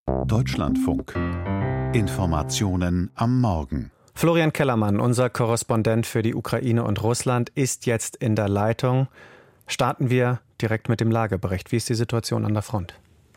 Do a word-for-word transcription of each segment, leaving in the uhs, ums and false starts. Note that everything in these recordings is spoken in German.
Deutschlandfunk. Informationen am Morgen. Florian Kellermann, unser Korrespondent für die Ukraine und Russland, ist jetzt in der Leitung. Starten wir direkt mit dem Lagebericht. Wie ist die Situation an der Front?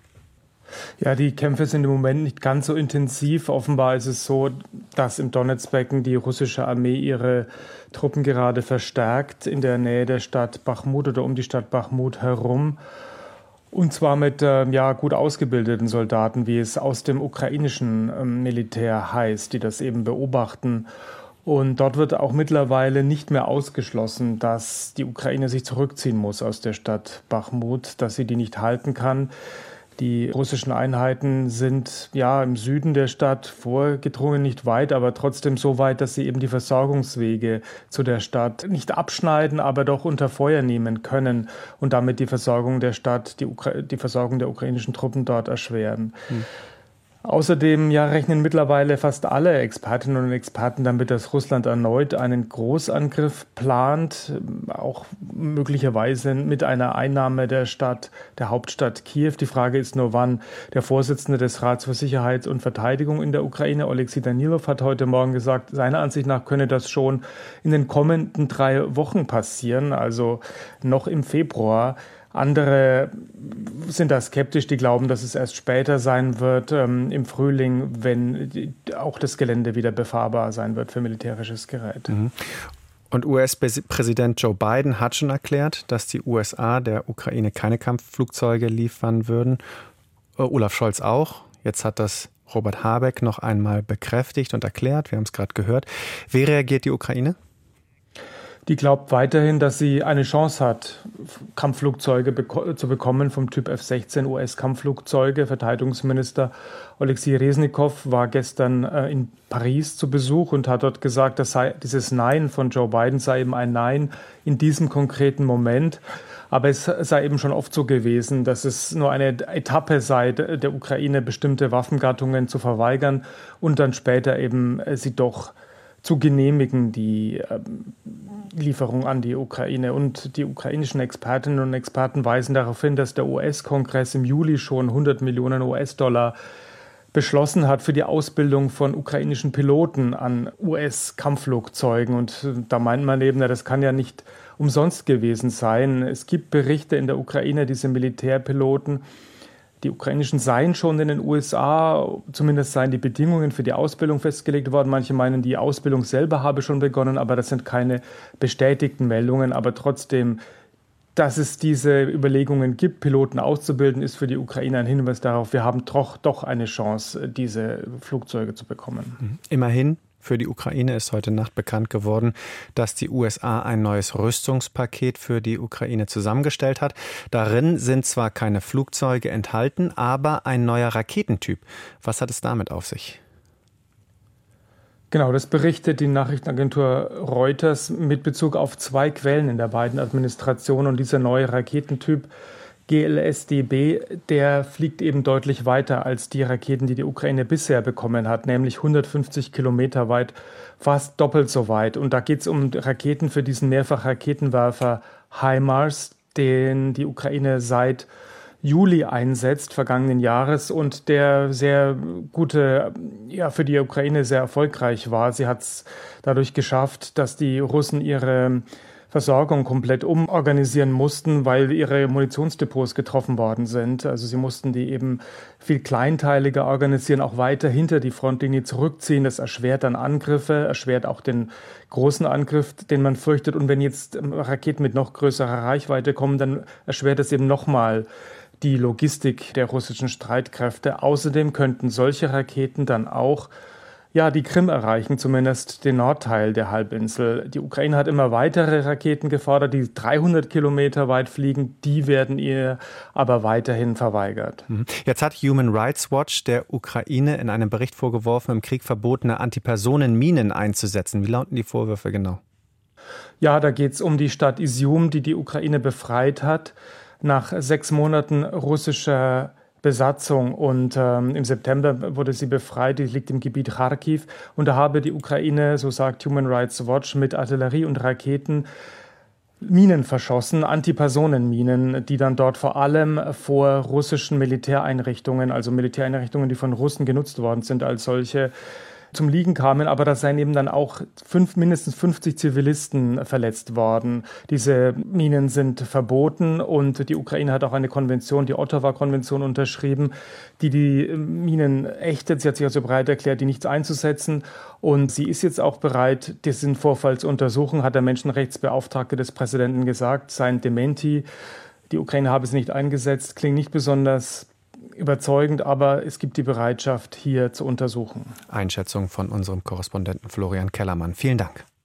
Ja, die Kämpfe sind im Moment nicht ganz so intensiv. Offenbar ist es so, dass im Donezbecken die russische Armee ihre Truppen gerade verstärkt in der Nähe der Stadt Bachmut oder um die Stadt Bachmut herum. Und zwar mit äh, ja, gut ausgebildeten Soldaten, wie es aus dem ukrainischen äh, Militär heißt, die das eben beobachten. Und dort wird auch mittlerweile nicht mehr ausgeschlossen, dass die Ukraine sich zurückziehen muss aus der Stadt Bachmut, dass sie die nicht halten kann. Die russischen Einheiten sind ja im Süden der Stadt vorgedrungen, nicht weit, aber trotzdem so weit, dass sie eben die Versorgungswege zu der Stadt nicht abschneiden, aber doch unter Feuer nehmen können und damit die Versorgung der Stadt, die, Ukra- die Versorgung der ukrainischen Truppen dort erschweren. Hm. Außerdem ja, rechnen mittlerweile fast alle Expertinnen und Experten damit, dass Russland erneut einen Großangriff plant, auch möglicherweise mit einer Einnahme der Stadt, der Hauptstadt Kiew. Die Frage ist nur, wann. Der Vorsitzende des Rats für Sicherheit und Verteidigung in der Ukraine, Oleksiy Danilov, hat heute Morgen gesagt, seiner Ansicht nach könne das schon in den kommenden drei Wochen passieren, also noch im Februar. Andere sind da skeptisch, die glauben, dass es erst später sein wird, ähm, im Frühling, wenn die, auch das Gelände wieder befahrbar sein wird für militärisches Gerät. Mhm. Und U S-Präsident Joe Biden hat schon erklärt, dass die U S A der Ukraine keine Kampfflugzeuge liefern würden. Äh, Olaf Scholz auch. Jetzt hat das Robert Habeck noch einmal bekräftigt und erklärt. Wir haben es gerade gehört. Wie reagiert die Ukraine? Die glaubt weiterhin, dass sie eine Chance hat, Kampfflugzeuge beko- zu bekommen vom Typ F sechzehn U S-Kampfflugzeuge. Verteidigungsminister Oleksiy Resnikow war gestern äh, in Paris zu Besuch und hat dort gesagt, dass sei, dieses Nein von Joe Biden sei eben ein Nein in diesem konkreten Moment. Aber es sei eben schon oft so gewesen, dass es nur eine Etappe sei, der Ukraine bestimmte Waffengattungen zu verweigern und dann später eben äh, sie doch zu genehmigen, die ähm, Lieferung an die Ukraine. Und die ukrainischen Expertinnen und Experten weisen darauf hin, dass der U S-Kongress im Juli schon hundert Millionen U S-Dollar beschlossen hat für die Ausbildung von ukrainischen Piloten an U S-Kampfflugzeugen. Und da meint man eben, das kann ja nicht umsonst gewesen sein. Es gibt Berichte in der Ukraine, diese Militärpiloten, die ukrainischen seien schon in den U S A, zumindest seien die Bedingungen für die Ausbildung festgelegt worden. Manche meinen, die Ausbildung selber habe schon begonnen, aber das sind keine bestätigten Meldungen. Aber trotzdem, dass es diese Überlegungen gibt, Piloten auszubilden, ist für die Ukraine ein Hinweis darauf, wir haben doch, doch eine Chance, diese Flugzeuge zu bekommen. Immerhin. Für die Ukraine ist heute Nacht bekannt geworden, dass die U S A ein neues Rüstungspaket für die Ukraine zusammengestellt hat. Darin sind zwar keine Flugzeuge enthalten, aber ein neuer Raketentyp. Was hat es damit auf sich? Genau, das berichtet die Nachrichtenagentur Reuters mit Bezug auf zwei Quellen in der beiden Administrationen. Und dieser neue Raketentyp G L S D B, der fliegt eben deutlich weiter als die Raketen, die die Ukraine bisher bekommen hat, nämlich hundertfünfzig Kilometer weit, fast doppelt so weit. Und da geht es um Raketen für diesen Mehrfachraketenwerfer HIMARS, den die Ukraine seit Juli einsetzt, vergangenen Jahres, und der sehr gute, ja, für die Ukraine sehr erfolgreich war. Sie hat es dadurch geschafft, dass die Russen ihre Versorgung komplett umorganisieren mussten, weil ihre Munitionsdepots getroffen worden sind. Also sie mussten die eben viel kleinteiliger organisieren, auch weiter hinter die Frontlinie zurückziehen. Das erschwert dann Angriffe, erschwert auch den großen Angriff, den man fürchtet. Und wenn jetzt Raketen mit noch größerer Reichweite kommen, dann erschwert es eben nochmal die Logistik der russischen Streitkräfte. Außerdem könnten solche Raketen dann auch ja, die Krim erreichen, zumindest den Nordteil der Halbinsel. Die Ukraine hat immer weitere Raketen gefordert, die dreihundert Kilometer weit fliegen. Die werden ihr aber weiterhin verweigert. Jetzt hat Human Rights Watch der Ukraine in einem Bericht vorgeworfen, im Krieg verbotene Antipersonenminen einzusetzen. Wie lauten die Vorwürfe genau? Ja, da geht es um die Stadt Izium, die die Ukraine befreit hat nach sechs Monaten russischer Besatzung, und ähm, im September wurde sie befreit. Die liegt im Gebiet Kharkiv, und da habe die Ukraine, so sagt Human Rights Watch, mit Artillerie und Raketen Minen verschossen, Antipersonenminen, die dann dort vor allem vor russischen Militäreinrichtungen, also Militäreinrichtungen, die von Russen genutzt worden sind als solche, zum Liegen kamen, aber da seien eben dann auch fünf, mindestens fünfzig Zivilisten verletzt worden. Diese Minen sind verboten und die Ukraine hat auch eine Konvention, die Ottawa-Konvention, unterschrieben, die die Minen ächtet. Sie hat sich also bereit erklärt, die nicht einzusetzen und sie ist jetzt auch bereit, diesen Vorfall zu untersuchen, hat der Menschenrechtsbeauftragte des Präsidenten gesagt, sein Dementi. Die Ukraine habe es nicht eingesetzt, klingt nicht besonders überzeugend, aber es gibt die Bereitschaft, hier zu untersuchen. Einschätzung von unserem Korrespondenten Florian Kellermann. Vielen Dank.